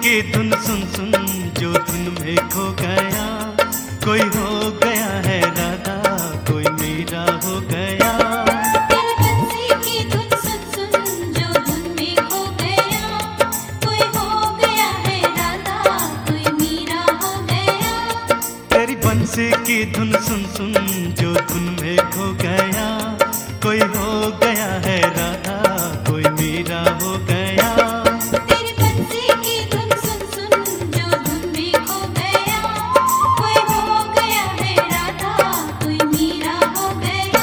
की धुन सुन सुन जो धुन में खो गया, कोई हो गया है राधा, कोई मीरा हो गया। तेरी बंसी की धुन सुन सुन जो धुन में खो गया, कोई हो गया है राधा, कोई मीरा हो गया। तेरी बंसी की धुन सुन सुन जो धुन में खो गया, कोई हो गया है राधा, कोई मीरा हो गया। तेरी बंसी की धुन सुन सुन जो धुन में खो गया, कोई हो गया है राधा, कोई मीरा हो गया।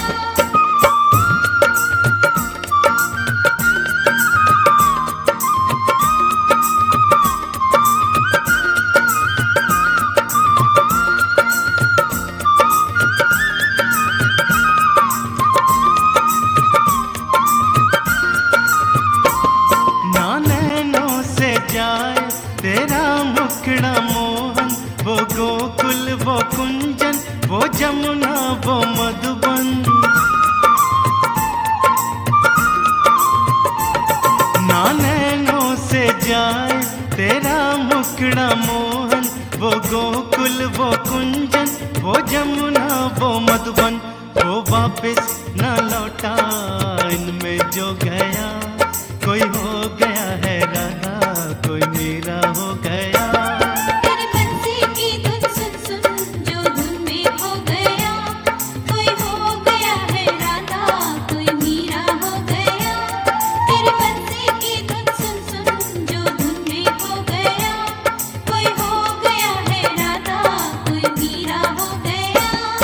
ना नैनों से जाए तेरा मुखड़ा मोहन, वो गोकुल वो कुंजन, वो जमुना वो मधुबन। ना नैनों से जाए तेरा मुखड़ा मोहन, वो गोकुल वो कुंजन, वो जमुना वो मधुबन। वो वापस न लौटा इनमें जो गया, कोई हो गया है राधा, कोई मीरा हो गया। तेरी बंसी की धुन सुन सुन जो धुन में खो गया, कोई हो गया है राधा, कोई मीरा हो गया। तेरी बंसी की धुन सुन सुन जो धुन में खो गया, कोई हो गया है राधा, कोई मीरा हो गया।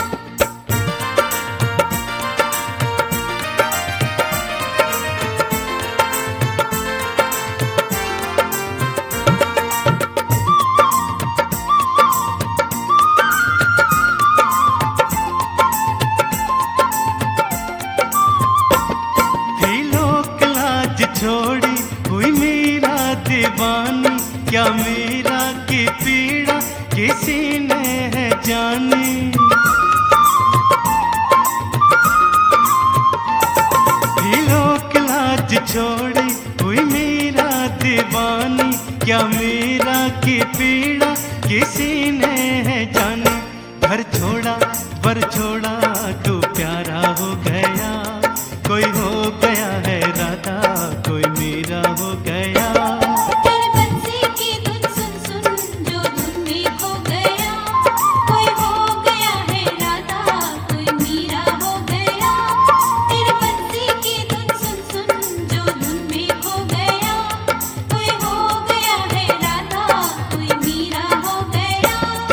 लोक लाज छोड़ी हुई मीरा दीवानी, क्या मीरा की पीड़ा किसी ने है जानी। लोक लाज छोड़ी हुई मीरा दीवानी, क्या मीरा की पीड़ा किसी ने है जानी। घर छोड़ा वर छोड़ा तू प्यारा हो गया, कोई हो गया है राधा, कोई मीरा हो गया। तेरी बंसी की धुन सुन सुन जो धुन में खो गया, कोई हो गया है राधा, कोई मीरा हो गया। तेरी बंसी की धुन सुन सुन जो धुन में खो गया, कोई हो गया है राधा, कोई मीरा हो गया।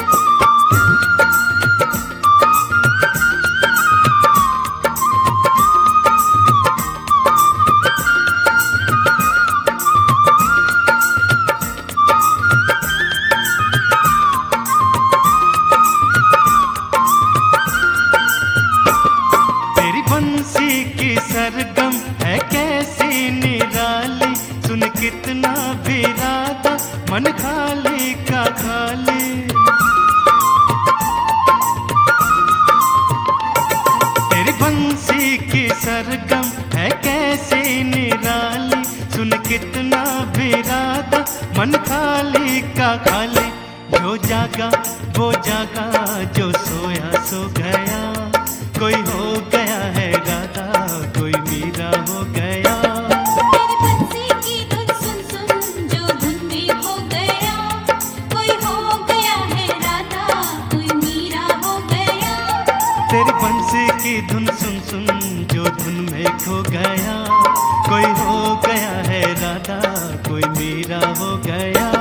तेरी बंसी की सरगम है कैसी निराली, सुन कितना भी राधा मन खाली का खाली। तेरी बंसी की सरगम है कैसी निराली, सुन कितना भी राधा मन खाली का खाली। जो जागा वो जागा, जो सोया सो गया, कोई हो गया है राधा, कोई मीरा हो गया। तेरी बंसी की धुन सुन सुन जो धुन में खो गया, कोई हो गया है राधा, कोई मीरा हो गया। तेरी बंसी की धुन सुन सुन जो धुन में खो गया, कोई हो गया है राधा, कोई मीरा हो गया।